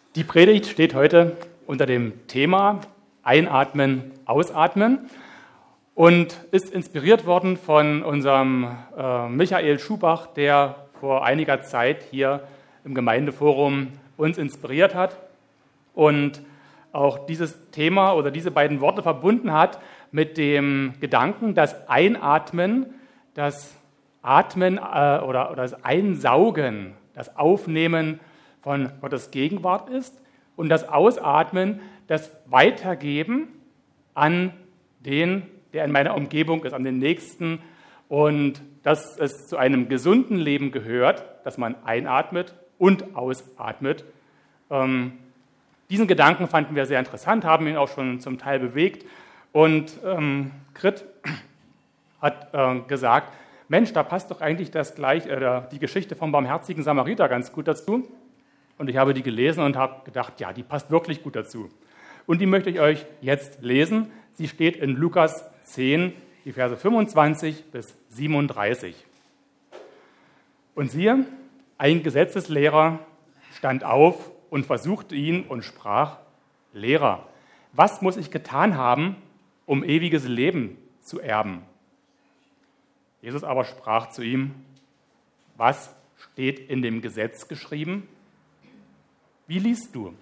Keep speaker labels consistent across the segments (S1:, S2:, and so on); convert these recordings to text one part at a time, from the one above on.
S1: Die Predigt steht heute unter dem Thema Einatmen, Ausatmen und ist inspiriert worden von unserem Michael Schubach, der vor einiger Zeit hier im Gemeindeforum uns inspiriert hat und auch dieses Thema oder diese beiden Worte verbunden hat mit dem Gedanken, dass Einatmen, das Atmen oder das Einsaugen, das Aufnehmen von Gottes Gegenwart ist und das Ausatmen, das Weitergeben an den, der in meiner Umgebung ist, an den Nächsten, und dass es zu einem gesunden Leben gehört, dass man einatmet und ausatmet. Diesen Gedanken fanden wir sehr interessant, haben ihn auch schon zum Teil bewegt, und Grit hat gesagt, Mensch, da passt doch eigentlich die Geschichte vom barmherzigen Samariter ganz gut dazu. Und ich habe die gelesen und habe gedacht, ja, die passt wirklich gut dazu. Und die möchte ich euch jetzt lesen. Sie steht in Lukas 10, die Verse 25 bis 37. Und siehe, ein Gesetzeslehrer stand auf und versuchte ihn und sprach: Lehrer, was muss ich getan haben, um ewiges Leben zu erben? Jesus aber sprach zu ihm: Was steht in dem Gesetz geschrieben? Wie liest du?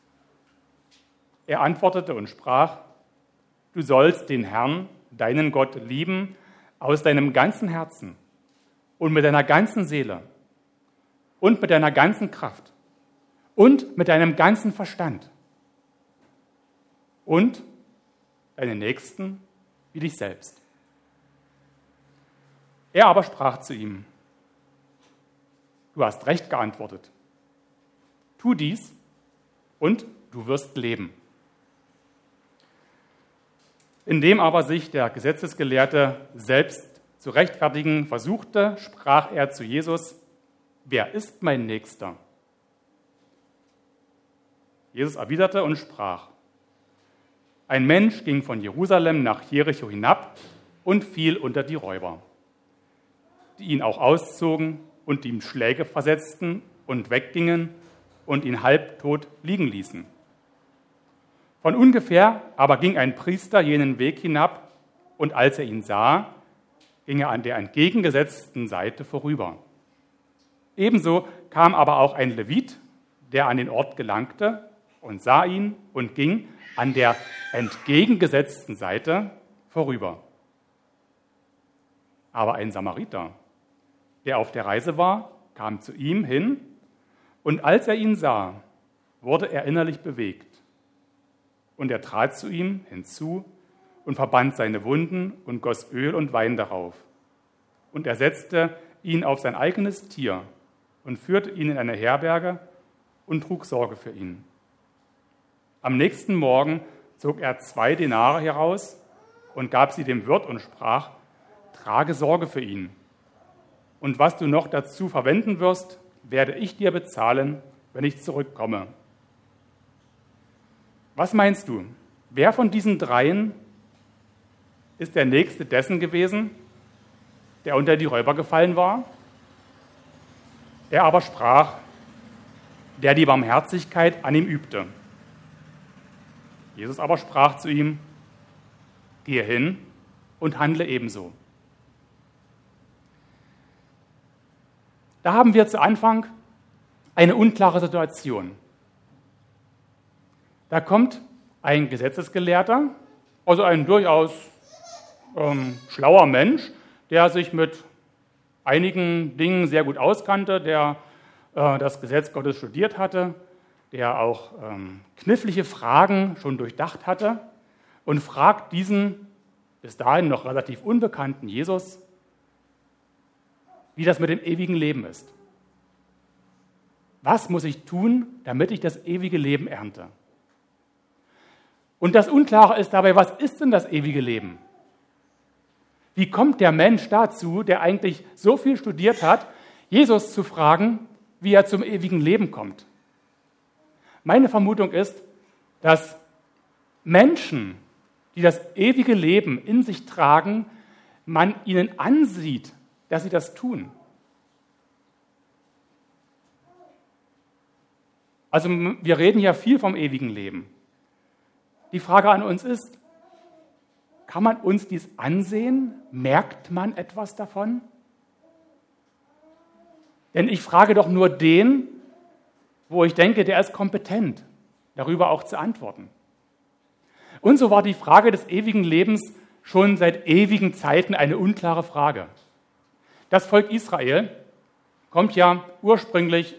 S1: Er antwortete und sprach: Du sollst den Herrn, deinen Gott, lieben aus deinem ganzen Herzen und mit deiner ganzen Seele und mit deiner ganzen Kraft und mit deinem ganzen Verstand und deinen Nächsten wie dich selbst. Er aber sprach zu ihm: Du hast recht geantwortet. Tu dies und du wirst leben. Indem aber sich der Gesetzesgelehrte selbst zu rechtfertigen versuchte, sprach er zu Jesus: Wer ist mein Nächster? Jesus erwiderte und sprach: Ein Mensch ging von Jerusalem nach Jericho hinab und fiel unter die Räuber, die ihn auch auszogen und ihm Schläge versetzten und weggingen und ihn halbtot liegen ließen. Von ungefähr aber ging ein Priester jenen Weg hinab, und als er ihn sah, ging er an der entgegengesetzten Seite vorüber. Ebenso kam aber auch ein Levit, der an den Ort gelangte, und sah ihn und ging an der entgegengesetzten Seite vorüber. Aber ein Samariter, der auf der Reise war, kam zu ihm hin, und als er ihn sah, wurde er innerlich bewegt. Und er trat zu ihm hinzu und verband seine Wunden und goss Öl und Wein darauf. Und er setzte ihn auf sein eigenes Tier und führte ihn in eine Herberge und trug Sorge für ihn. Am nächsten Morgen zog er 2 Denare heraus und gab sie dem Wirt und sprach: Trage Sorge für ihn. Und was du noch dazu verwenden wirst, werde ich dir bezahlen, wenn ich zurückkomme. Was meinst du? Wer von diesen dreien ist der Nächste dessen gewesen, der unter die Räuber gefallen war? Er aber sprach: Der die Barmherzigkeit an ihm übte. Jesus aber sprach zu ihm: Gehe hin und handle ebenso. Da haben wir zu Anfang eine unklare Situation. Da kommt ein Gesetzesgelehrter, also ein durchaus schlauer Mensch, der sich mit einigen Dingen sehr gut auskannte, der das Gesetz Gottes studiert hatte, der auch knifflige Fragen schon durchdacht hatte, und fragt diesen bis dahin noch relativ unbekannten Jesus, wie das mit dem ewigen Leben ist. Was muss ich tun, damit ich das ewige Leben ernte? Und das Unklare ist dabei, was ist denn das ewige Leben? Wie kommt der Mensch dazu, der eigentlich so viel studiert hat, Jesus zu fragen, wie er zum ewigen Leben kommt? Meine Vermutung ist, dass Menschen, die das ewige Leben in sich tragen, man ihnen ansieht, dass sie das tun. Also wir reden ja viel vom ewigen Leben. Die Frage an uns ist, kann man uns dies ansehen? Merkt man etwas davon? Denn ich frage doch nur den, wo ich denke, der ist kompetent, darüber auch zu antworten. Und so war die Frage des ewigen Lebens schon seit ewigen Zeiten eine unklare Frage. Das Volk Israel kommt ja ursprünglich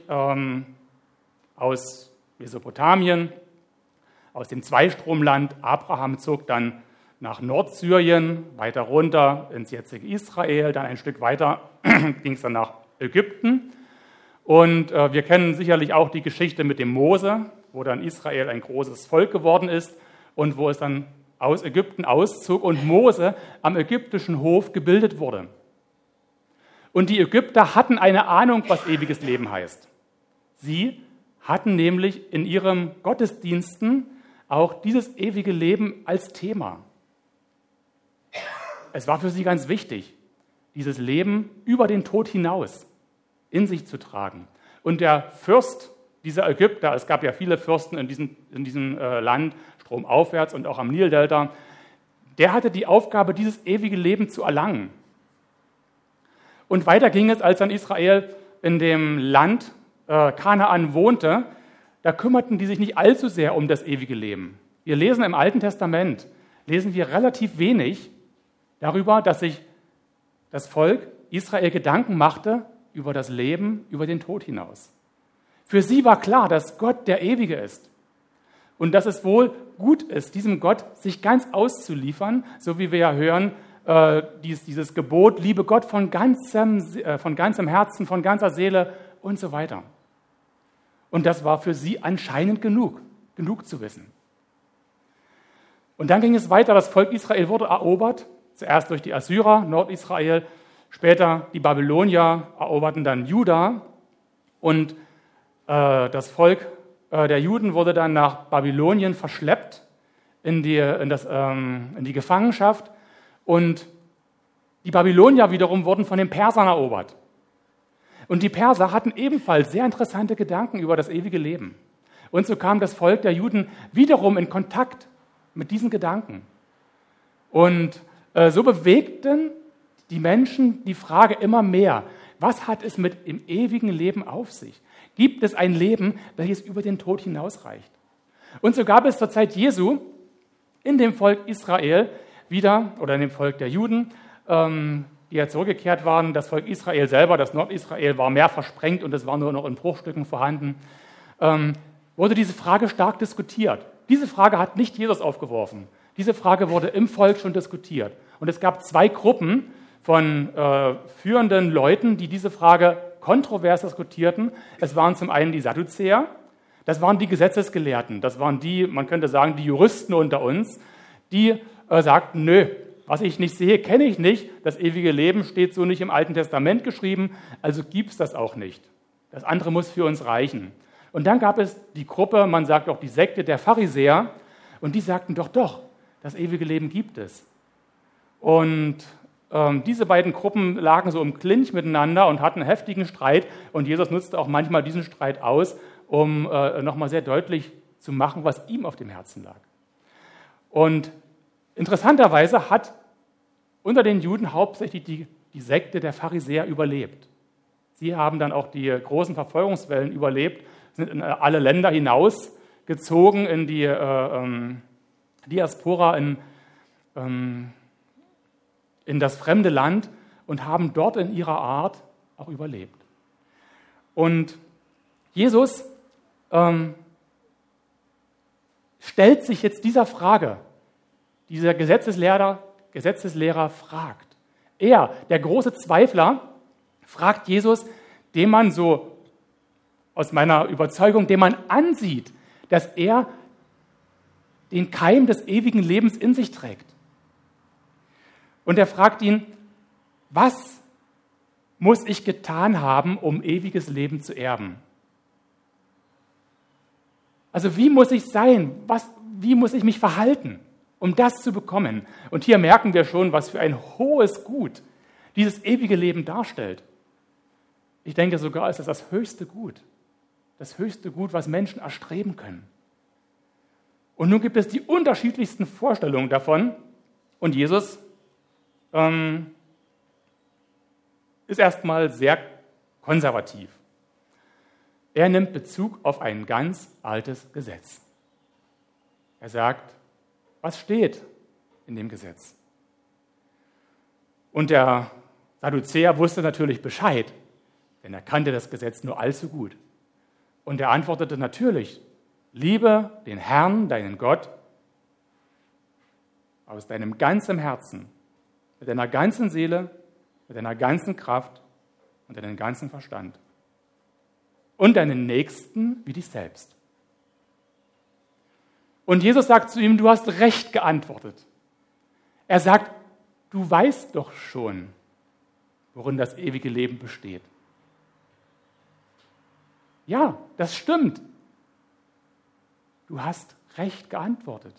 S1: aus Mesopotamien, aus dem Zweistromland. Abraham zog dann nach Nordsyrien, weiter runter ins jetzige Israel, dann ein Stück weiter ging es dann nach Ägypten. Und wir kennen sicherlich auch die Geschichte mit dem Mose, wo dann Israel ein großes Volk geworden ist und wo es dann aus Ägypten auszog und Mose am ägyptischen Hof gebildet wurde. Und die Ägypter hatten eine Ahnung, was ewiges Leben heißt. Sie hatten nämlich in ihren Gottesdiensten auch dieses ewige Leben als Thema. Es war für sie ganz wichtig, dieses Leben über den Tod hinaus in sich zu tragen. Und der Fürst dieser Ägypter, es gab ja viele Fürsten in diesem Land, stromaufwärts und auch am Nildelta, der hatte die Aufgabe, dieses ewige Leben zu erlangen. Und weiter ging es, als dann Israel in dem Land Kanaan wohnte, da kümmerten die sich nicht allzu sehr um das ewige Leben. Wir lesen im Alten Testament, lesen wir relativ wenig darüber, dass sich das Volk Israel Gedanken machte über das Leben, über den Tod hinaus. Für sie war klar, dass Gott der Ewige ist und dass es wohl gut ist, diesem Gott sich ganz auszuliefern, so wie wir ja hören, dieses Gebot, liebe Gott von ganzem Herzen, von ganzer Seele und so weiter. Und das war für sie anscheinend genug zu wissen. Und dann ging es weiter, das Volk Israel wurde erobert, zuerst durch die Assyrer, Nordisrael, später die Babylonier eroberten dann Juda und das Volk der Juden wurde dann nach Babylonien verschleppt in die Gefangenschaft und die Babylonier wiederum wurden von den Persern erobert. Und die Perser hatten ebenfalls sehr interessante Gedanken über das ewige Leben. Und so kam das Volk der Juden wiederum in Kontakt mit diesen Gedanken. Und so bewegten die Menschen die Frage immer mehr, was hat es mit dem ewigen Leben auf sich? Gibt es ein Leben, welches über den Tod hinausreicht? Und so gab es zur Zeit Jesu in dem Volk Israel wieder, oder in dem Volk der Juden, die ja zurückgekehrt waren, das Volk Israel selber, das Nordisrael, war mehr versprengt und es war nur noch in Bruchstücken vorhanden, wurde diese Frage stark diskutiert. Diese Frage hat nicht Jesus aufgeworfen. Diese Frage wurde im Volk schon diskutiert. Und es gab zwei Gruppen von führenden Leuten, die diese Frage kontrovers diskutierten. Es waren zum einen die Sadduzäer, das waren die Gesetzesgelehrten, das waren die, man könnte sagen, die Juristen unter uns, die sagten, nö, was ich nicht sehe, kenne ich nicht, das ewige Leben steht so nicht im Alten Testament geschrieben, also gibt es das auch nicht. Das andere muss für uns reichen. Und dann gab es die Gruppe, man sagt auch die Sekte der Pharisäer, und die sagten doch, das ewige Leben gibt es. Und diese beiden Gruppen lagen so im Clinch miteinander und hatten einen heftigen Streit. Und Jesus nutzte auch manchmal diesen Streit aus, um nochmal sehr deutlich zu machen, was ihm auf dem Herzen lag. Und interessanterweise hat unter den Juden hauptsächlich die Sekte der Pharisäer überlebt. Sie haben dann auch die großen Verfolgungswellen überlebt, sind in alle Länder hinausgezogen, in die Diaspora, in das fremde Land und haben dort in ihrer Art auch überlebt. Und Jesus stellt sich jetzt dieser Frage, dieser Gesetzeslehrer fragt. Er, der große Zweifler, fragt Jesus, dem man so, aus meiner Überzeugung, dem man ansieht, dass er den Keim des ewigen Lebens in sich trägt. Und er fragt ihn, was muss ich getan haben, um ewiges Leben zu erben? Also wie muss ich sein? Wie muss ich mich verhalten, um das zu bekommen? Und hier merken wir schon, was für ein hohes Gut dieses ewige Leben darstellt. Ich denke sogar, es ist das höchste Gut. das höchste Gut, was Menschen erstreben können. Und nun gibt es die unterschiedlichsten Vorstellungen davon. Und Jesus ist erstmal sehr konservativ. Er nimmt Bezug auf ein ganz altes Gesetz. Er sagt, was steht in dem Gesetz? Und der Sadduzäer wusste natürlich Bescheid, denn er kannte das Gesetz nur allzu gut. Und er antwortete natürlich, liebe den Herrn, deinen Gott, aus deinem ganzen Herzen, mit deiner ganzen Seele, mit deiner ganzen Kraft und deinem ganzen Verstand. Und deinen Nächsten wie dich selbst. Und Jesus sagt zu ihm, du hast recht geantwortet. Er sagt, du weißt doch schon, worin das ewige Leben besteht. Ja, das stimmt. Du hast recht geantwortet.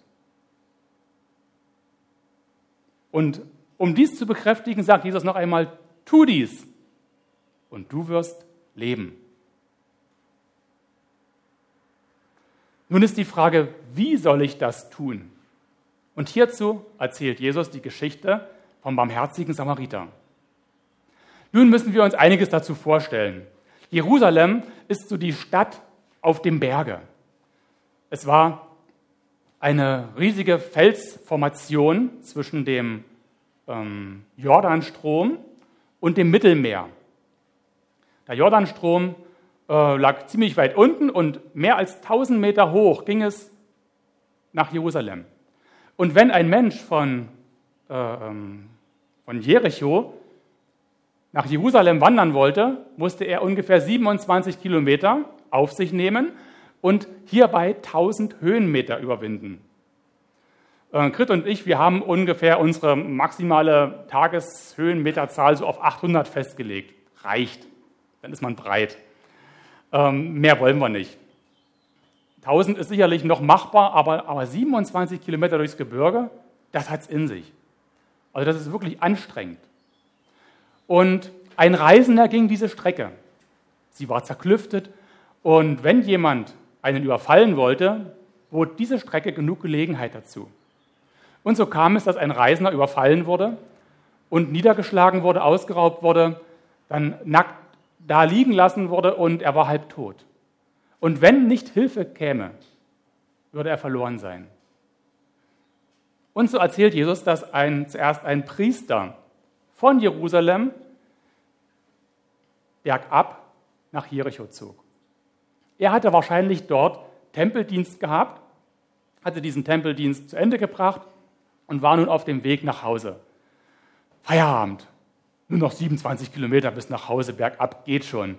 S1: Und um dies zu bekräftigen, sagt Jesus noch einmal, tu dies und du wirst leben. Nun ist die Frage, wie soll ich das tun? Und hierzu erzählt Jesus die Geschichte vom barmherzigen Samariter. Nun müssen wir uns einiges dazu vorstellen. Jerusalem ist so die Stadt auf dem Berge. Es war eine riesige Felsformation zwischen dem Jordanstrom und dem Mittelmeer. Der Jordanstrom lag ziemlich weit unten und mehr als 1000 Meter hoch ging es nach Jerusalem. Und wenn ein Mensch von Jericho nach Jerusalem wandern wollte, musste er ungefähr 27 Kilometer auf sich nehmen und hierbei 1000 Höhenmeter überwinden. Grit und ich, wir haben ungefähr unsere maximale Tageshöhenmeterzahl so auf 800 festgelegt. Reicht, dann ist man breit. Mehr wollen wir nicht. 1000 ist sicherlich noch machbar, aber 27 Kilometer durchs Gebirge, das hat es in sich. Also das ist wirklich anstrengend. Und ein Reisender ging diese Strecke. Sie war zerklüftet und wenn jemand einen überfallen wollte, bot diese Strecke genug Gelegenheit dazu. Und so kam es, dass ein Reisender überfallen wurde und niedergeschlagen wurde, ausgeraubt wurde, dann nackt da liegen lassen wurde und er war halb tot. Und wenn nicht Hilfe käme, würde er verloren sein. Und so erzählt Jesus, dass zuerst ein Priester von Jerusalem bergab nach Jericho zog. Er hatte wahrscheinlich dort Tempeldienst gehabt, hatte diesen Tempeldienst zu Ende gebracht und war nun auf dem Weg nach Hause. Feierabend. Nur noch 27 Kilometer bis nach Hause, bergab geht schon.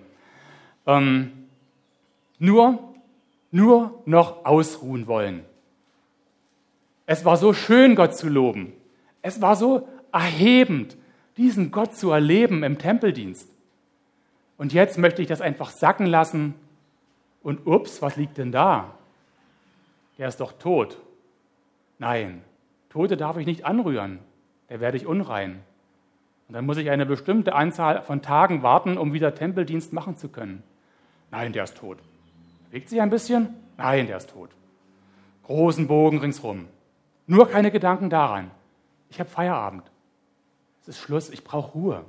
S1: Nur noch ausruhen wollen. Es war so schön, Gott zu loben. Es war so erhebend, diesen Gott zu erleben im Tempeldienst. Und jetzt möchte ich das einfach sacken lassen. Und ups, was liegt denn da? Der ist doch tot. Nein, Tote darf ich nicht anrühren. Der werde ich unrein. Und dann muss ich eine bestimmte Anzahl von Tagen warten, um wieder Tempeldienst machen zu können. Nein, der ist tot. Bewegt sich ein bisschen? Nein, der ist tot. Großen Bogen ringsrum. Nur keine Gedanken daran. Ich habe Feierabend. Es ist Schluss, ich brauche Ruhe.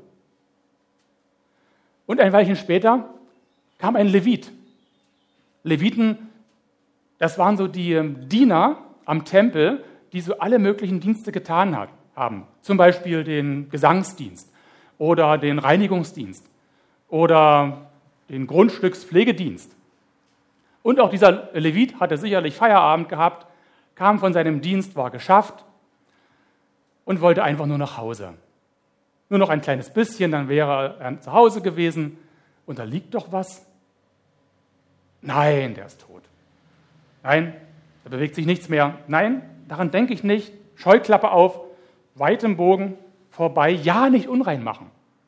S1: Und ein Weilchen später kam ein Levit. Leviten, das waren so die Diener am Tempel, die so alle möglichen Dienste getan haben. Zum Beispiel den Gesangsdienst oder den Reinigungsdienst oder den Grundstückspflegedienst. Und auch dieser Levit hatte sicherlich Feierabend gehabt, kam von seinem Dienst, war geschafft und wollte einfach nur nach Hause. Nur noch ein kleines bisschen, dann wäre er zu Hause gewesen. Und da liegt doch was. Nein, der ist tot. Nein, da bewegt sich nichts mehr. Nein, daran denke ich nicht. Scheuklappe auf, weitem Bogen, vorbei. Ja, nicht unrein machen.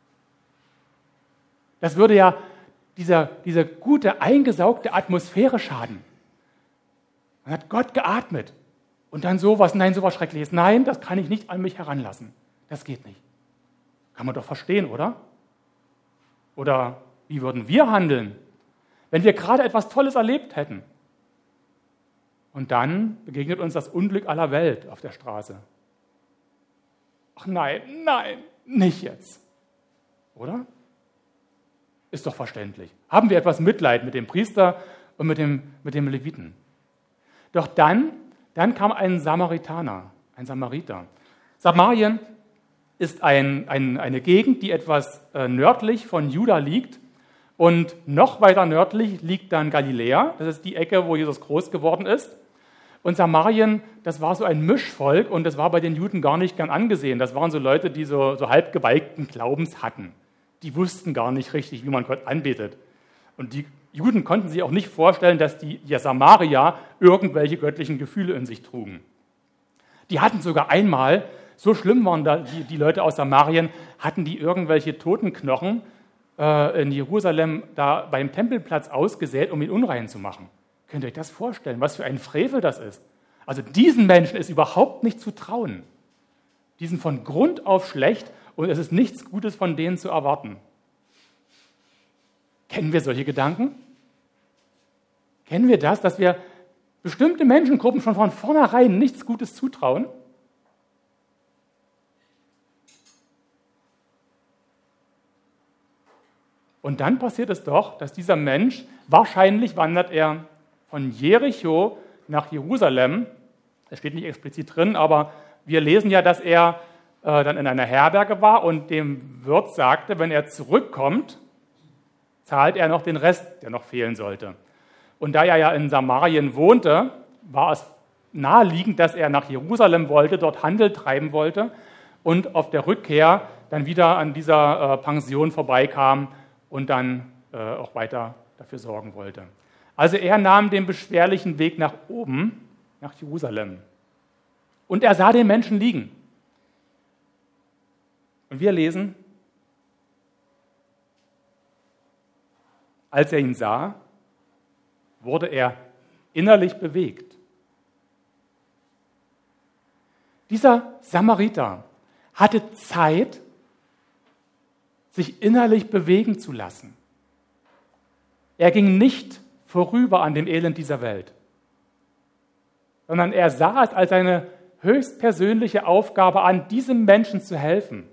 S1: Das würde ja diese gute, eingesaugte Atmosphäre schaden. Dann hat Gott geatmet. Und dann sowas, nein, sowas Schreckliches. Nein, das kann ich nicht an mich heranlassen. Das geht nicht. Kann man doch verstehen, oder? Oder wie würden wir handeln? wenn wir gerade etwas Tolles erlebt hätten. Und dann begegnet uns das Unglück aller Welt auf der Straße. Ach nein, nein, nicht jetzt. Oder? Ist doch verständlich. Haben wir etwas Mitleid mit dem Priester und mit dem Leviten. Doch dann kam ein Samaritaner, ein Samariter. Samarien ist eine Gegend, die etwas nördlich von Juda liegt. Und noch weiter nördlich liegt dann Galiläa. Das ist die Ecke, wo Jesus groß geworden ist. Und Samarien, das war so ein Mischvolk und das war bei den Juden gar nicht gern angesehen. Das waren so Leute, die so halb geweigten Glaubens hatten. Die wussten gar nicht richtig, wie man Gott anbetet. Und die Juden konnten sich auch nicht vorstellen, dass die Samarier irgendwelche göttlichen Gefühle in sich trugen. Die hatten sogar einmal, so schlimm waren da die Leute aus Samarien, hatten die irgendwelche Totenknochen in Jerusalem da beim Tempelplatz ausgesät, um ihn unrein zu machen. Könnt ihr euch das vorstellen, was für ein Frevel das ist? Also diesen Menschen ist überhaupt nicht zu trauen. Die sind von Grund auf schlecht und es ist nichts Gutes von denen zu erwarten. Kennen wir solche Gedanken? Kennen wir das, dass wir bestimmte Menschengruppen schon von vornherein nichts Gutes zutrauen? Und dann passiert es doch, dass dieser Mensch, wahrscheinlich wandert er von Jericho nach Jerusalem, es steht nicht explizit drin, aber wir lesen ja, dass er dann in einer Herberge war und dem Wirt sagte, wenn er zurückkommt, zahlt er noch den Rest, der noch fehlen sollte. Und da er ja in Samarien wohnte, war es naheliegend, dass er nach Jerusalem wollte, dort Handel treiben wollte und auf der Rückkehr dann wieder an dieser Pension vorbeikam und dann auch weiter dafür sorgen wollte. Also er nahm den beschwerlichen Weg nach oben, nach Jerusalem. Und er sah den Menschen liegen. Und wir lesen, als er ihn sah, wurde er innerlich bewegt. Dieser Samariter hatte Zeit, sich innerlich bewegen zu lassen. Er ging nicht vorüber an dem Elend dieser Welt, sondern er sah es als eine höchstpersönliche Aufgabe an, diesem Menschen zu helfen.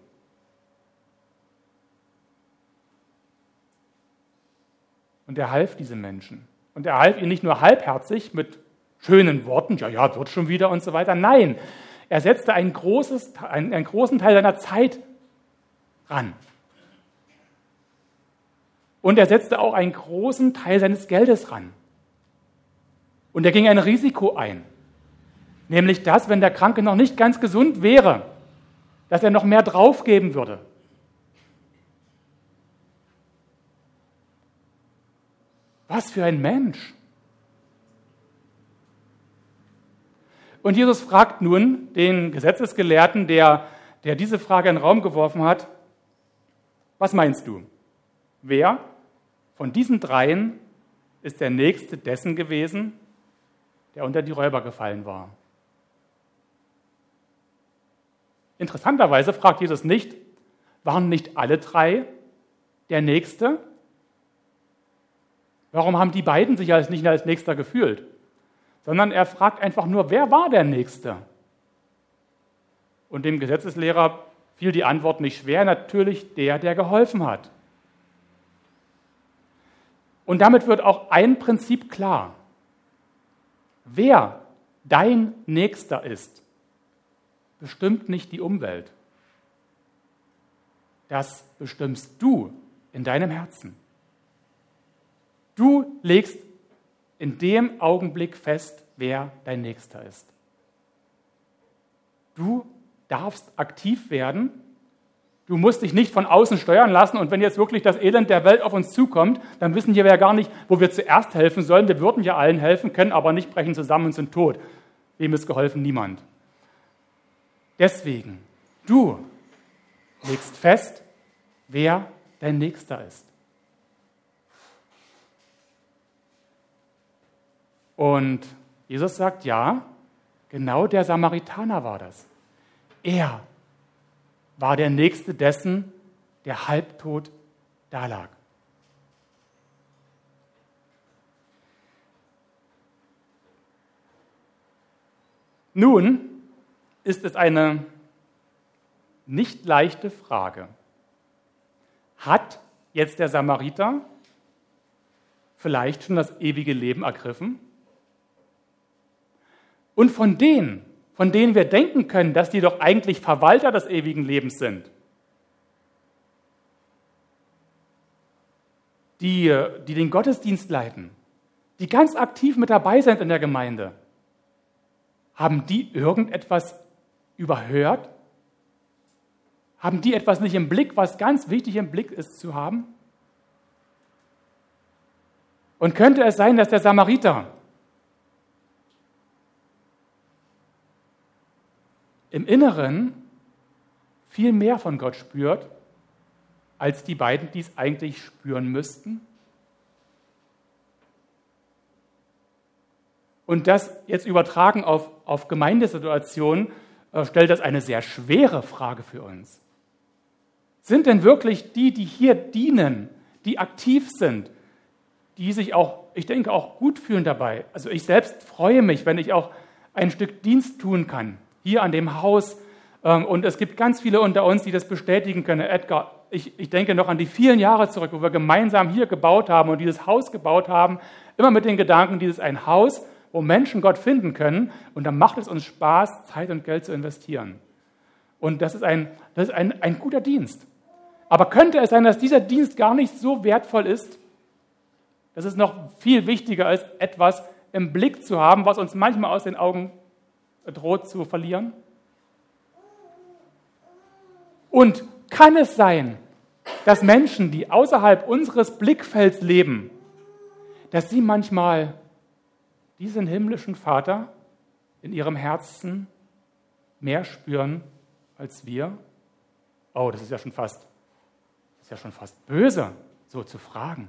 S1: Und er half diesem Menschen. Und er half ihnen nicht nur halbherzig mit schönen Worten, ja, wird schon wieder und so weiter. Nein, er setzte einen großen Teil seiner Zeit ran. Und er setzte auch einen großen Teil seines Geldes ran. Und er ging ein Risiko ein. Nämlich das, wenn der Kranke noch nicht ganz gesund wäre, dass er noch mehr draufgeben würde. Was für ein Mensch! Und Jesus fragt nun den Gesetzesgelehrten, der diese Frage in den Raum geworfen hat, was meinst du? Wer von diesen dreien ist der Nächste dessen gewesen, der unter die Räuber gefallen war? Interessanterweise fragt Jesus nicht, waren nicht alle drei der Nächste? Warum haben die beiden sich nicht als Nächster gefühlt? Sondern er fragt einfach nur, wer war der Nächste? Und dem Gesetzeslehrer fiel die Antwort nicht schwer, natürlich der geholfen hat. Und damit wird auch ein Prinzip klar. Wer dein Nächster ist, bestimmt nicht die Umwelt. Das bestimmst du in deinem Herzen. Du legst in dem Augenblick fest, wer dein Nächster ist. Du darfst aktiv werden. Du musst dich nicht von außen steuern lassen. Und wenn jetzt wirklich das Elend der Welt auf uns zukommt, dann wissen wir ja gar nicht, wo wir zuerst helfen sollen. Wir würden ja allen helfen, können aber nicht, brechen zusammen und sind tot. Wem ist geholfen? Niemand. Deswegen, du legst fest, wer dein Nächster ist. Und Jesus sagt, ja, genau der Samaritaner war das. Er war der Nächste dessen, der halbtot dalag. Nun ist es eine nicht leichte Frage. Hat jetzt der Samariter vielleicht schon das ewige Leben ergriffen? Und von denen wir denken können, dass die doch eigentlich Verwalter des ewigen Lebens sind, die den Gottesdienst leiten, die ganz aktiv mit dabei sind in der Gemeinde, haben die irgendetwas überhört? Haben die etwas nicht im Blick, was ganz wichtig im Blick ist zu haben? Und könnte es sein, dass der Samariter im Inneren viel mehr von Gott spürt, als die beiden, die es eigentlich spüren müssten? Und das jetzt übertragen auf Gemeindesituationen, stellt das eine sehr schwere Frage für uns. Sind denn wirklich die hier dienen, die aktiv sind, die sich auch, ich denke, auch gut fühlen dabei? Also ich selbst freue mich, wenn ich auch ein Stück Dienst tun kann, hier an dem Haus. Und es gibt ganz viele unter uns, die das bestätigen können. Edgar, ich denke noch an die vielen Jahre zurück, wo wir gemeinsam hier gebaut haben und dieses Haus gebaut haben, immer mit den Gedanken, dieses ein Haus, wo Menschen Gott finden können, und dann macht es uns Spaß, Zeit und Geld zu investieren. Und das ist ein guter Dienst. Aber könnte es sein, dass dieser Dienst gar nicht so wertvoll ist, dass es noch viel wichtiger ist, etwas im Blick zu haben, was uns manchmal aus den Augen droht zu verlieren? Und kann es sein, dass Menschen, die außerhalb unseres Blickfelds leben, dass sie manchmal diesen himmlischen Vater in ihrem Herzen mehr spüren als wir? Oh, das ist ja schon fast böse, so zu fragen.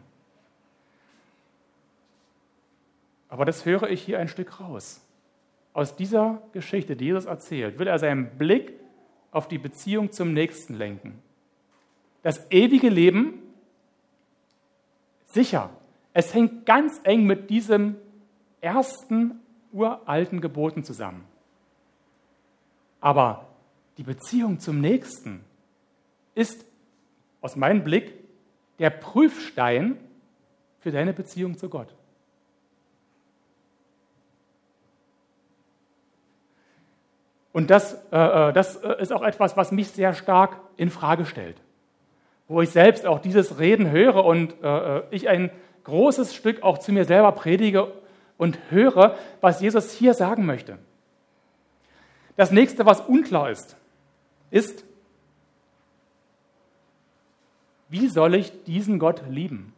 S1: Aber das höre ich hier ein Stück raus. Aus dieser Geschichte, die Jesus erzählt, will er seinen Blick auf die Beziehung zum Nächsten lenken. Das ewige Leben, sicher, es hängt ganz eng mit diesem ersten uralten Geboten zusammen. Aber die Beziehung zum Nächsten ist aus meinem Blick der Prüfstein für deine Beziehung zu Gott. Und das ist auch etwas, was mich sehr stark in Frage stellt. Wo ich selbst auch dieses Reden höre und ich ein großes Stück auch zu mir selber predige und höre, was Jesus hier sagen möchte. Das nächste, was unklar ist, wie soll ich diesen Gott lieben?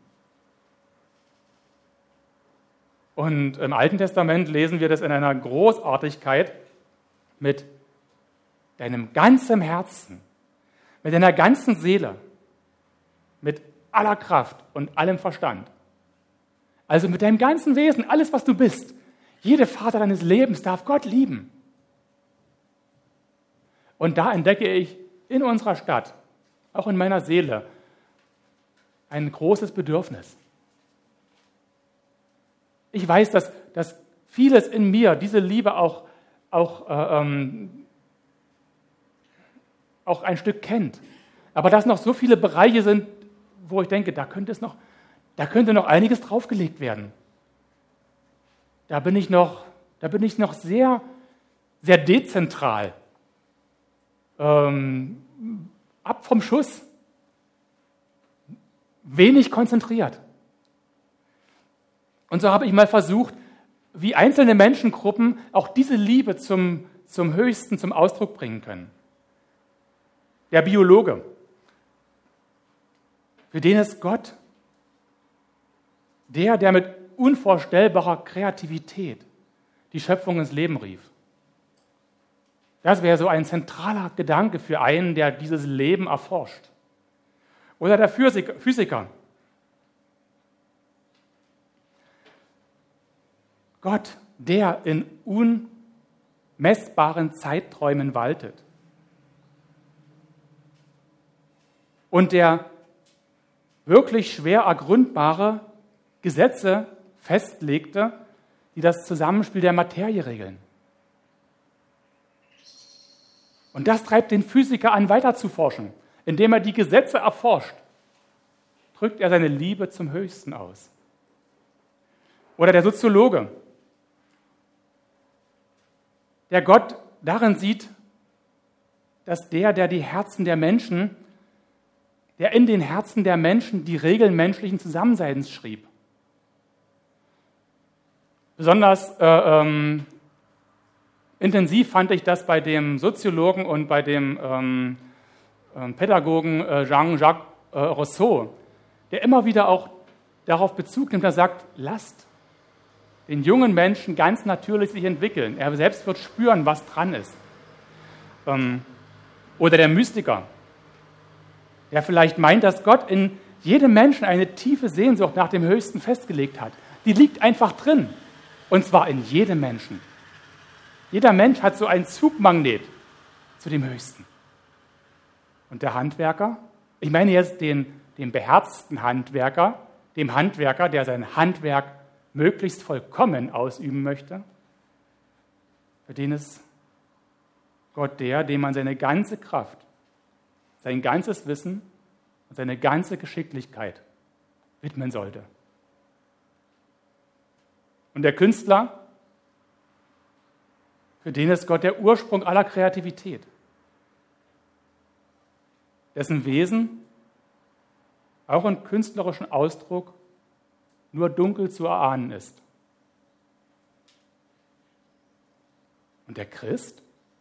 S1: Und im Alten Testament lesen wir das in einer Großartigkeit: mit deinem ganzen Herzen, mit deiner ganzen Seele, mit aller Kraft und allem Verstand. Also mit deinem ganzen Wesen, alles, was du bist. Jede Faser deines Lebens darf Gott lieben. Und da entdecke ich in unserer Stadt, auch in meiner Seele, ein großes Bedürfnis. Ich weiß, dass vieles in mir diese Liebe auch ein Stück kennt. Aber dass noch so viele Bereiche sind, wo ich denke, da könnte noch einiges draufgelegt werden. Da bin ich noch sehr, sehr dezentral. Ab vom Schuss. Wenig konzentriert. Und so habe ich mal versucht, wie einzelne Menschengruppen auch diese Liebe zum Höchsten zum Ausdruck bringen können. Der Biologe, für den ist Gott der mit unvorstellbarer Kreativität die Schöpfung ins Leben rief. Das wäre so ein zentraler Gedanke für einen, der dieses Leben erforscht. Oder der Physiker. Gott, der in unmessbaren Zeiträumen waltet. Und der wirklich schwer ergründbare Gesetze festlegte, die das Zusammenspiel der Materie regeln. Und das treibt den Physiker an, weiter zu forschen. Indem er die Gesetze erforscht, drückt er seine Liebe zum Höchsten aus. Oder der Soziologe, der Gott darin sieht, dass der die Herzen der Menschen, der in den Herzen der Menschen die Regeln menschlichen Zusammenseins schrieb. Besonders intensiv fand ich das bei dem Soziologen und bei dem Pädagogen Jean-Jacques Rousseau, der immer wieder auch darauf Bezug nimmt, er sagt, lasst den jungen Menschen ganz natürlich sich entwickeln. Er selbst wird spüren, was dran ist. Oder der Mystiker, der vielleicht meint, dass Gott in jedem Menschen eine tiefe Sehnsucht nach dem Höchsten festgelegt hat. Die liegt einfach drin. Und zwar in jedem Menschen. Jeder Mensch hat so einen Zugmagnet zu dem Höchsten. Und der Handwerker, ich meine jetzt den beherzten Handwerker, dem Handwerker, der sein Handwerk möglichst vollkommen ausüben möchte, für den ist Gott dem man seine ganze Kraft, sein ganzes Wissen und seine ganze Geschicklichkeit widmen sollte. Und der Künstler, für den ist Gott der Ursprung aller Kreativität, dessen Wesen auch im künstlerischen Ausdruck nur dunkel zu erahnen ist. Und der Christ,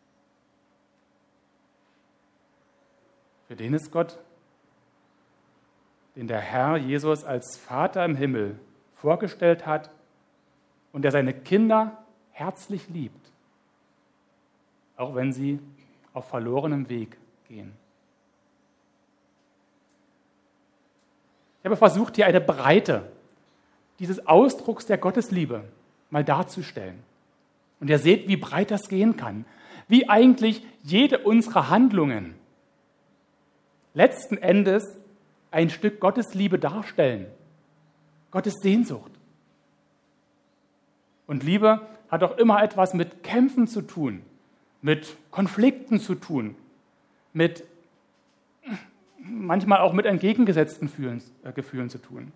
S1: für den ist Gott, den der Herr Jesus als Vater im Himmel vorgestellt hat und der seine Kinder herzlich liebt, auch wenn sie auf verlorenem Weg gehen. Ich habe versucht, hier eine Breite dieses Ausdrucks der Gottesliebe mal darzustellen. Und ihr seht, wie breit das gehen kann, wie eigentlich jede unserer Handlungen letzten Endes ein Stück Gottesliebe darstellen, Gottes Sehnsucht. Und Liebe hat auch immer etwas mit Kämpfen zu tun, mit Konflikten zu tun, mit manchmal auch mit entgegengesetzten Gefühlen zu tun.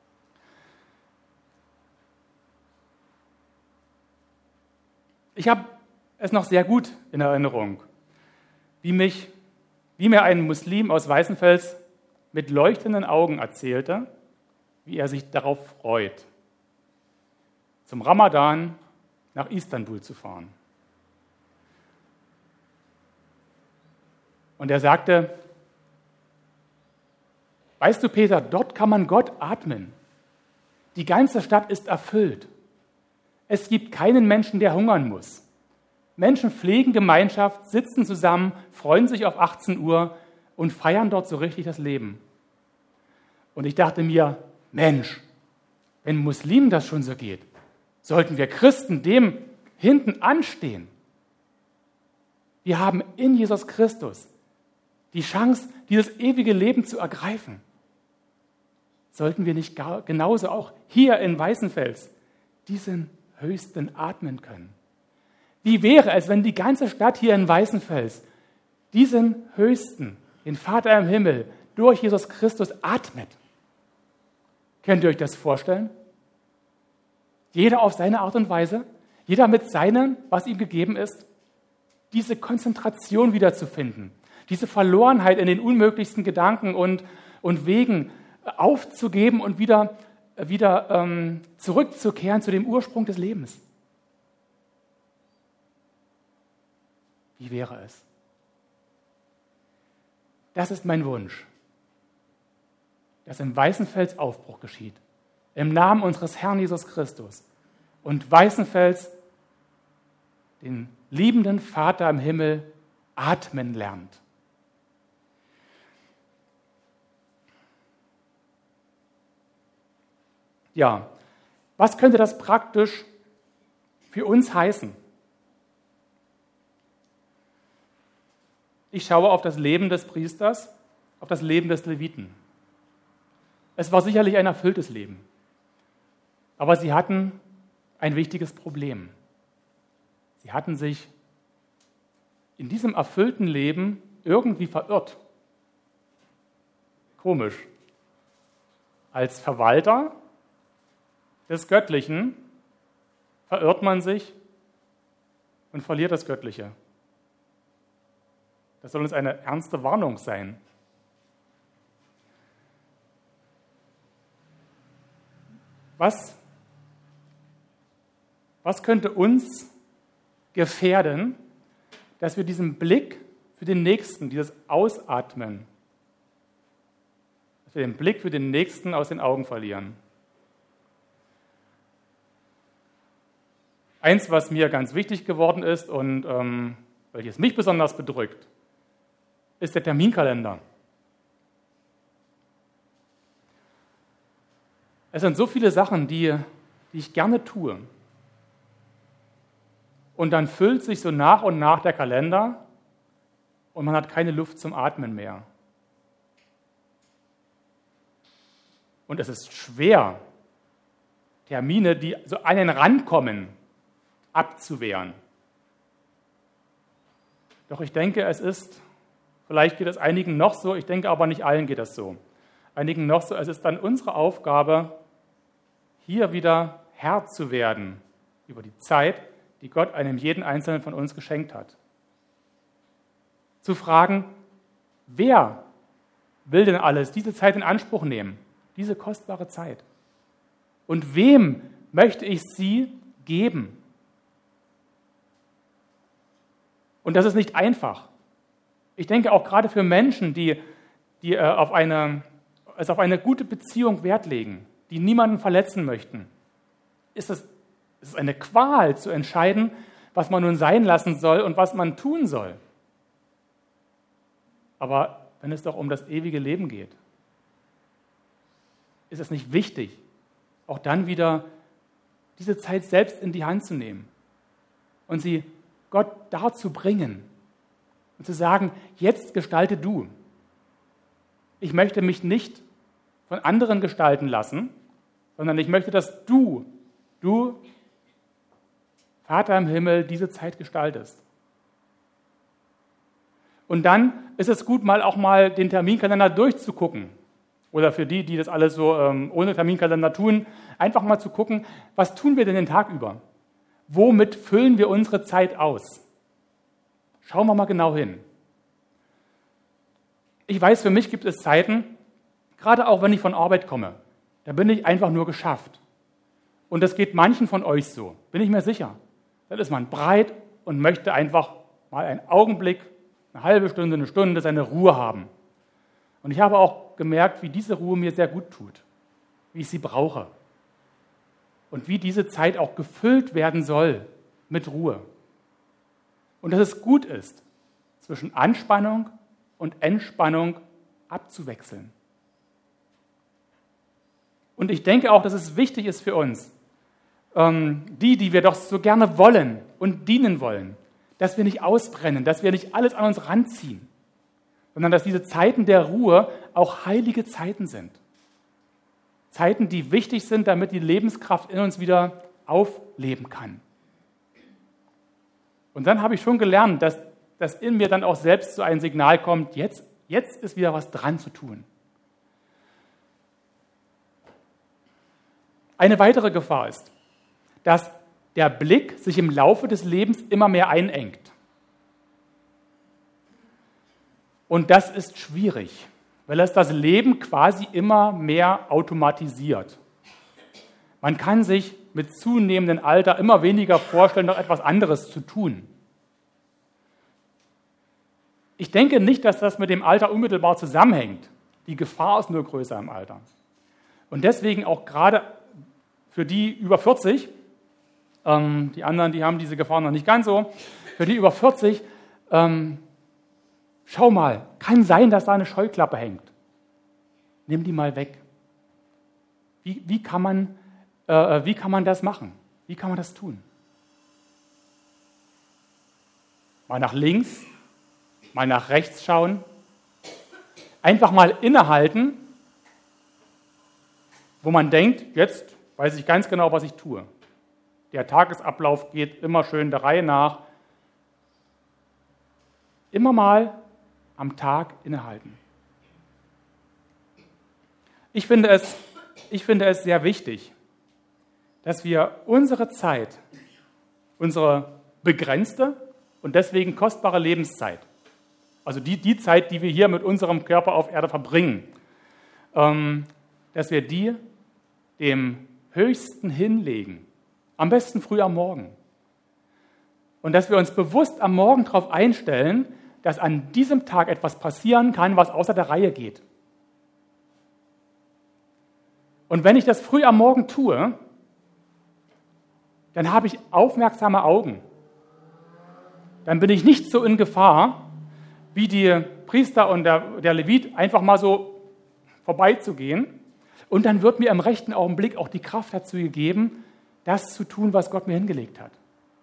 S1: Ich habe es noch sehr gut in Erinnerung, wie mir ein Muslim aus Weißenfels mit leuchtenden Augen erzählte, wie er sich darauf freut, zum Ramadan nach Istanbul zu fahren. Und er sagte, weißt du, Peter, dort kann man Gott atmen. Die ganze Stadt ist erfüllt. Es gibt keinen Menschen, der hungern muss. Menschen pflegen Gemeinschaft, sitzen zusammen, freuen sich auf 18 Uhr und feiern dort so richtig das Leben. Und ich dachte mir, Mensch, wenn Muslimen das schon so geht, sollten wir Christen dem hinten anstehen. Wir haben in Jesus Christus die Chance, dieses ewige Leben zu ergreifen. Sollten wir nicht genauso auch hier in Weißenfels diesen Höchsten atmen können? Wie wäre es, wenn die ganze Stadt hier in Weißenfels diesen Höchsten, den Vater im Himmel, durch Jesus Christus atmet? Könnt ihr euch das vorstellen? Jeder auf seine Art und Weise, jeder mit seinem, was ihm gegeben ist, diese Konzentration wiederzufinden, diese Verlorenheit in den unmöglichsten Gedanken und Wegen aufzugeben und wieder zurückzukehren zu dem Ursprung des Lebens. Wie wäre es? Das ist mein Wunsch, dass im Weißenfels Aufbruch geschieht, im Namen unseres Herrn Jesus Christus und Weißenfels den liebenden Vater im Himmel atmen lernt. Ja, was könnte das praktisch für uns heißen? Ich schaue auf das Leben des Priesters, auf das Leben des Leviten. Es war sicherlich ein erfülltes Leben, aber sie hatten ein wichtiges Problem. Sie hatten sich in diesem erfüllten Leben irgendwie verirrt. Komisch. Als Verwalter des Göttlichen verirrt man sich und verliert das Göttliche. Das soll uns eine ernste Warnung sein. Was könnte uns gefährden, dass wir diesen Blick für den Nächsten, dieses Ausatmen, dass wir den Blick für den Nächsten aus den Augen verlieren? Eins, was mir ganz wichtig geworden ist und welches mich besonders bedrückt, ist der Terminkalender. Es sind so viele Sachen, die ich gerne tue. Und dann füllt sich so nach und nach der Kalender und man hat keine Luft zum Atmen mehr. Und es ist schwer, Termine, die so an den Rand kommen, abzuwehren. Doch ich denke, vielleicht geht es einigen noch so, ich denke aber nicht allen geht das so. Einigen noch so, es ist dann unsere Aufgabe, hier wieder Herr zu werden über die Zeit, die Gott einem jeden Einzelnen von uns geschenkt hat. Zu fragen, wer will denn alles diese Zeit in Anspruch nehmen, diese kostbare Zeit? Und wem möchte ich sie geben? Und das ist nicht einfach. Ich denke auch gerade für Menschen, die auf eine gute Beziehung Wert legen, die niemanden verletzen möchten, ist es eine Qual zu entscheiden, was man nun sein lassen soll und was man tun soll. Aber wenn es doch um das ewige Leben geht, ist es nicht wichtig, auch dann wieder diese Zeit selbst in die Hand zu nehmen und sie Gott darzubringen und zu sagen, jetzt gestalte du. Ich möchte mich nicht von anderen gestalten lassen, sondern ich möchte, dass du, Vater im Himmel, diese Zeit gestaltest. Und dann ist es gut, auch mal den Terminkalender durchzugucken. Oder für die das alles so ohne Terminkalender tun, einfach mal zu gucken, was tun wir denn den Tag über? Womit füllen wir unsere Zeit aus? Schauen wir mal genau hin. Ich weiß, für mich gibt es Zeiten, gerade auch wenn ich von Arbeit komme, da bin ich einfach nur geschafft. Und das geht manchen von euch so, bin ich mir sicher. Dann ist man breit und möchte einfach mal einen Augenblick, eine halbe Stunde, eine Stunde seine Ruhe haben. Und ich habe auch gemerkt, wie diese Ruhe mir sehr gut tut, wie ich sie brauche und wie diese Zeit auch gefüllt werden soll mit Ruhe. Und dass es gut ist, zwischen Anspannung und Entspannung abzuwechseln. Und ich denke auch, dass es wichtig ist für uns, die wir doch so gerne wollen und dienen wollen, dass wir nicht ausbrennen, dass wir nicht alles an uns ranziehen, sondern dass diese Zeiten der Ruhe auch heilige Zeiten sind. Zeiten, die wichtig sind, damit die Lebenskraft in uns wieder aufleben kann. Und dann habe ich schon gelernt, dass in mir dann auch selbst so ein Signal kommt, jetzt ist wieder was dran zu tun. Eine weitere Gefahr ist, dass der Blick sich im Laufe des Lebens immer mehr einengt. Und das ist schwierig, weil es das Leben quasi immer mehr automatisiert. Man kann sich mit zunehmendem Alter immer weniger vorstellen, noch etwas anderes zu tun. Ich denke nicht, dass das mit dem Alter unmittelbar zusammenhängt. Die Gefahr ist nur größer im Alter. Und deswegen auch gerade für die über 40, die anderen, die haben diese Gefahr noch nicht ganz so, für die über 40, schau mal, kann sein, dass da eine Scheuklappe hängt. Nimm die mal weg. Wie kann man das machen? Wie kann man das tun? Mal nach links, mal nach rechts schauen, einfach mal innehalten, wo man denkt, jetzt weiß ich ganz genau, was ich tue. Der Tagesablauf geht immer schön der Reihe nach. immer mal am Tag innehalten. Ich finde es sehr wichtig, dass wir unsere Zeit, unsere begrenzte und deswegen kostbare Lebenszeit, also die Zeit, die wir hier mit unserem Körper auf Erde verbringen, dass wir die dem Höchsten hinlegen, am besten früh am Morgen. Und dass wir uns bewusst am Morgen darauf einstellen, dass an diesem Tag etwas passieren kann, was außer der Reihe geht. Und wenn ich das früh am Morgen tue, dann habe ich aufmerksame Augen. Dann bin ich nicht so in Gefahr, wie die Priester und der Levit, einfach mal so vorbeizugehen. Und dann wird mir im rechten Augenblick auch die Kraft dazu gegeben, das zu tun, was Gott mir hingelegt hat.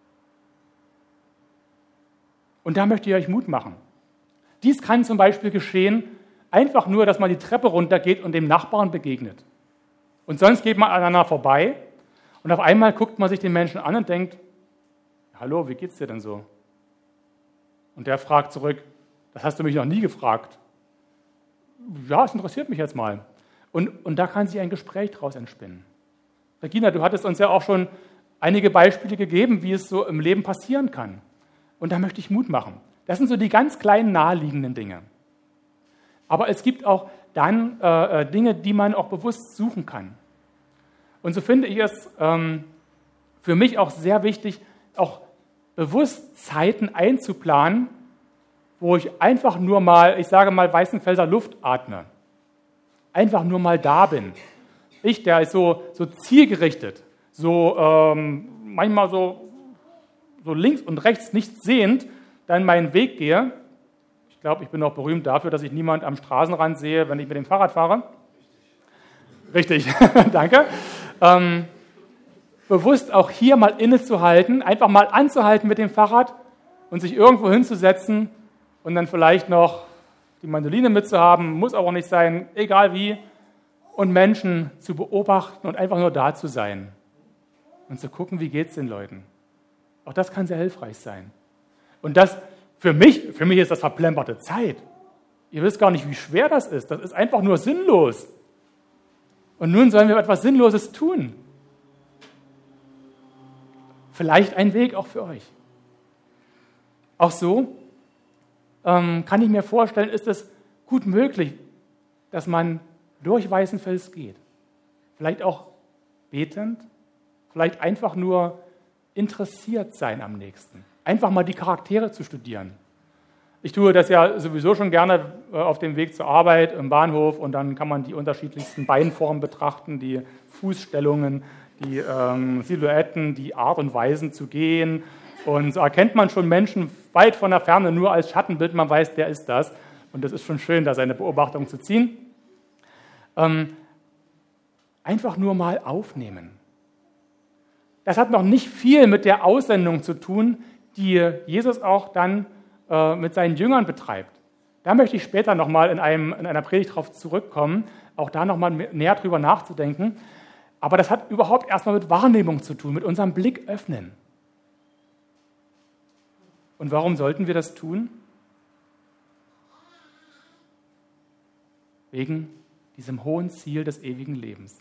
S1: Und da möchte ich euch Mut machen. Dies kann zum Beispiel geschehen, einfach nur, dass man die Treppe runtergeht und dem Nachbarn begegnet. Und sonst geht man aneinander vorbei und auf einmal guckt man sich den Menschen an und denkt, hallo, wie geht's dir denn so? Und der fragt zurück, das hast du mich noch nie gefragt. Ja, es interessiert mich jetzt mal. Und da kann sich ein Gespräch daraus entspinnen. Regina, du hattest uns ja auch schon einige Beispiele gegeben, wie es so im Leben passieren kann. Und da möchte ich Mut machen. Das sind so die ganz kleinen, naheliegenden Dinge. Aber es gibt auch dann Dinge, die man auch bewusst suchen kann. Und so finde ich es für mich auch sehr wichtig, auch bewusst Zeiten einzuplanen, wo ich einfach nur mal, ich sage mal, Weißenfelser Luft atme. Einfach nur mal da bin. Ich, der ist so zielgerichtet, manchmal so links und rechts nichts sehend, dann meinen Weg gehe. Ich glaube, ich bin auch berühmt dafür, dass ich niemand am Straßenrand sehe, wenn ich mit dem Fahrrad fahre. Richtig, danke. Bewusst auch hier mal innezuhalten, einfach mal anzuhalten mit dem Fahrrad und sich irgendwo hinzusetzen und dann vielleicht noch die Mandoline mitzuhaben, muss aber auch nicht sein, egal wie, und Menschen zu beobachten und einfach nur da zu sein und zu gucken, wie geht es den Leuten. Auch das kann sehr hilfreich sein. Und das, für mich ist das verplemperte Zeit. Ihr wisst gar nicht, wie schwer das ist. Das ist einfach nur sinnlos. Und nun sollen wir etwas Sinnloses tun. Vielleicht ein Weg auch für euch. Auch so kann ich mir vorstellen, ist es gut möglich, dass man durch Weißenfels geht. Vielleicht auch betend, vielleicht einfach nur interessiert sein am nächsten. Einfach mal die Charaktere zu studieren. Ich tue das ja sowieso schon gerne auf dem Weg zur Arbeit, im Bahnhof, und dann kann man die unterschiedlichsten Beinformen betrachten, die Fußstellungen, die Silhouetten, die Art und Weisen zu gehen. Und so erkennt man schon Menschen weit von der Ferne nur als Schattenbild, man weiß, der ist das. Und das ist schon schön, da seine Beobachtung zu ziehen. Einfach nur mal aufnehmen. Das hat noch nicht viel mit der Aussendung zu tun, die Jesus auch dann mit seinen Jüngern betreibt. Da möchte ich später nochmal in einer Predigt darauf zurückkommen, auch da nochmal näher drüber nachzudenken. Aber das hat überhaupt erstmal mit Wahrnehmung zu tun, mit unserem Blick öffnen. Und warum sollten wir das tun? Wegen diesem hohen Ziel des ewigen Lebens.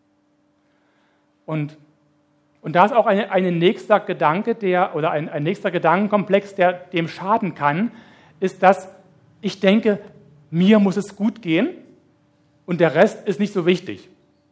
S1: Und da ist auch ein nächster Gedanke, ein nächster Gedankenkomplex, der dem schaden kann, ist, dass ich denke, mir muss es gut gehen und der Rest ist nicht so wichtig.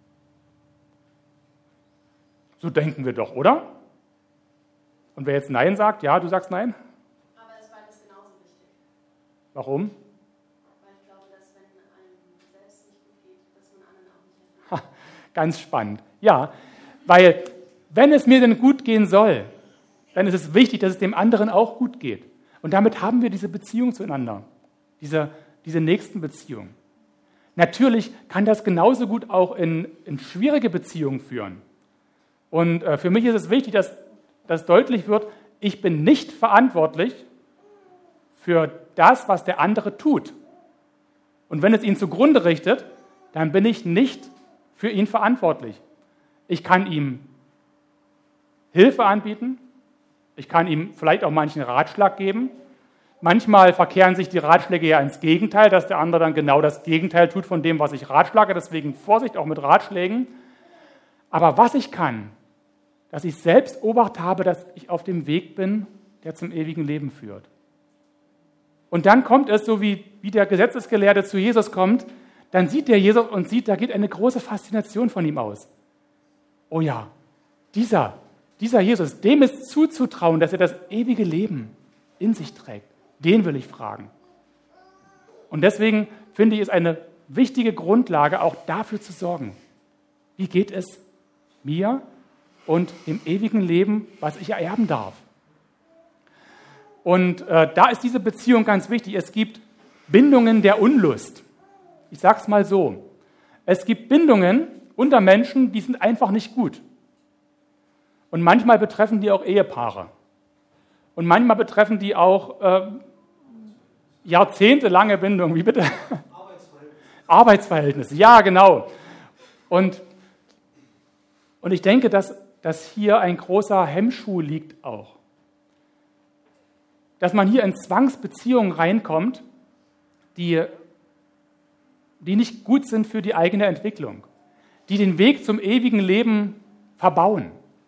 S1: So denken wir doch, oder? Und wer jetzt Nein sagt, ja, du sagst Nein?
S2: Aber es war das genauso wichtig.
S1: Warum?
S2: Weil ich glaube, dass wenn einem selbst nicht gut geht, dass man anderen auch nicht helfen kann.
S1: Ganz spannend. Ja, weil wenn es mir denn gut gehen soll, dann ist es wichtig, dass es dem anderen auch gut geht. Und damit haben wir diese Beziehung zueinander, diese Nächstenbeziehung. Natürlich kann das genauso gut auch in schwierige Beziehungen führen. Und für mich ist es wichtig, dass deutlich wird, ich bin nicht verantwortlich für das, was der andere tut. Und wenn es ihn zugrunde richtet, dann bin ich nicht für ihn verantwortlich. Ich kann ihm Hilfe anbieten, ich kann ihm vielleicht auch manchen Ratschlag geben, manchmal verkehren sich die Ratschläge ja ins Gegenteil, dass der andere dann genau das Gegenteil tut von dem, was ich ratschlage. Deswegen Vorsicht auch mit Ratschlägen. Aber was ich kann, dass ich selbst Obacht habe, dass ich auf dem Weg bin, der zum ewigen Leben führt. Und dann kommt es, so wie der Gesetzesgelehrte zu Jesus kommt, dann sieht der Jesus und sieht, da geht eine große Faszination von ihm aus. Oh ja, dieser Jesus, dem ist zuzutrauen, dass er das ewige Leben in sich trägt. Den will ich fragen. Und deswegen finde ich es eine wichtige Grundlage, auch dafür zu sorgen. Wie geht es mir und dem ewigen Leben, was ich ererben darf? Und da ist diese Beziehung ganz wichtig. Es gibt Bindungen der Unlust. Ich sage es mal so. Es gibt Bindungen unter Menschen, die sind einfach nicht gut. Und manchmal betreffen die auch Ehepaare. Und manchmal betreffen die auch jahrzehntelange Bindungen. Wie bitte? Arbeitsverhältnisse, ja, genau. Und ich denke, dass hier ein großer Hemmschuh liegt auch. Dass man hier in Zwangsbeziehungen reinkommt, die nicht gut sind für die eigene Entwicklung, die den Weg zum ewigen Leben verbauen.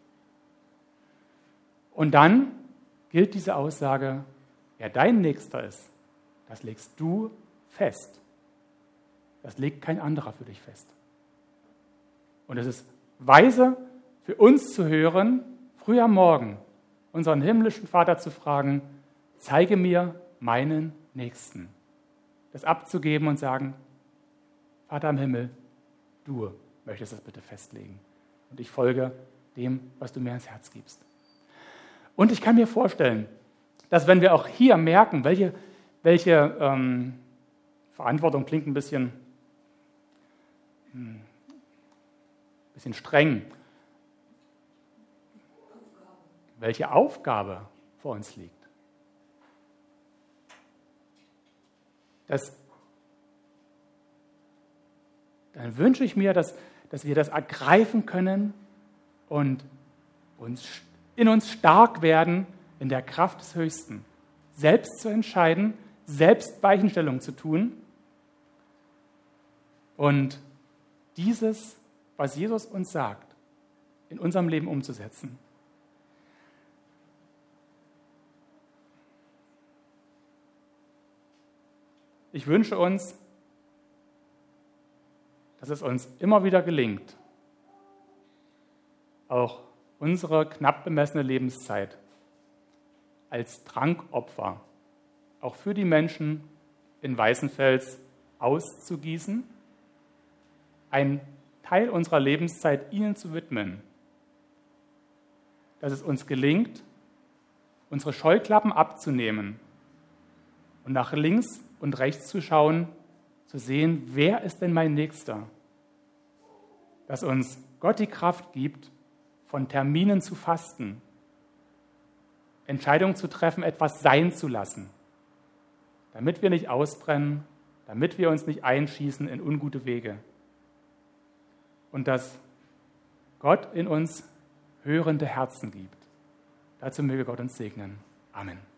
S1: Und dann gilt diese Aussage, wer dein Nächster ist, das legst du fest. Das legt kein anderer für dich fest. Und es ist weise für uns zu hören, früh am Morgen unseren himmlischen Vater zu fragen, zeige mir meinen Nächsten. Das abzugeben und sagen, Vater im Himmel, du möchtest das bitte festlegen. Und ich folge dem, was du mir ans Herz gibst. Und ich kann mir vorstellen, dass wenn wir auch hier merken, welche Verantwortung klingt ein bisschen streng, welche Aufgabe vor uns liegt. Dann wünsche ich mir, dass wir das ergreifen können und in uns stark werden in der Kraft des Höchsten, selbst zu entscheiden, selbst Weichenstellung zu tun und dieses, was Jesus uns sagt, in unserem Leben umzusetzen. Ich wünsche uns, dass es uns immer wieder gelingt, auch unsere knapp bemessene Lebenszeit als Trankopfer auch für die Menschen in Weißenfels auszugießen, einen Teil unserer Lebenszeit ihnen zu widmen, dass es uns gelingt, unsere Scheuklappen abzunehmen und nach links und rechts zu schauen, zu sehen, wer ist denn mein Nächster? Dass uns Gott die Kraft gibt, von Terminen zu fasten, Entscheidungen zu treffen, etwas sein zu lassen, damit wir nicht ausbrennen, damit wir uns nicht einschießen in ungute Wege. Und dass Gott in uns hörende Herzen gibt. Dazu möge Gott uns segnen. Amen.